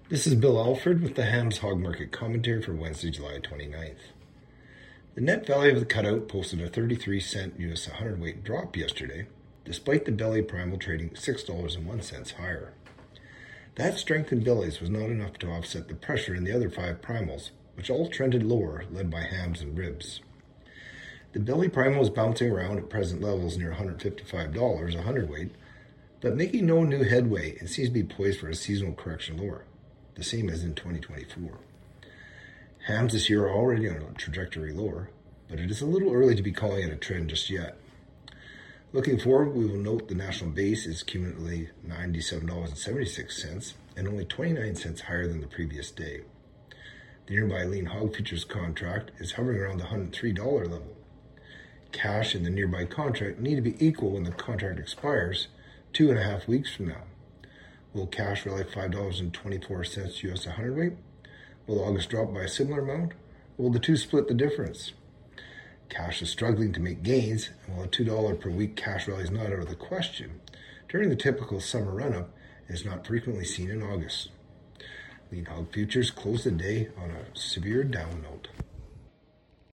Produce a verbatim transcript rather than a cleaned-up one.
This is Bill Alford with the Hams Hog Market Commentary for Wednesday, July twenty-ninth. The net value of the cutout posted a thirty-three cent U S hundredweight drop yesterday, despite the belly primal trading six dollars and one cent higher. That strength in bellies was not enough to offset the pressure in the other five primals, which all trended lower, led by hams and ribs. The belly primal is bouncing around at present levels near one hundred fifty-five dollars a hundredweight, but making no new headway and seems to be poised for a seasonal correction lower, the same as in twenty twenty-four. Hams this year are already on a trajectory lower, but it is a little early to be calling it a trend just yet. Looking forward, we will note the national base is cumulatively ninety-seven dollars and seventy-six cents and only twenty-nine cents higher than the previous day. The nearby lean hog futures contract is hovering around the one hundred three dollars level. Cash in the nearby contract need to be equal when the contract expires two and a half weeks from now. Will cash rally five dollars and twenty-four cents U S a hundredweight? Will August drop by a similar amount? Or will the two split the difference? Cash is struggling to make gains, and while a two dollars per week cash rally is not out of the question, during the typical summer run-up, it is not frequently seen in August. Lean hog futures closed the day on a severe down note.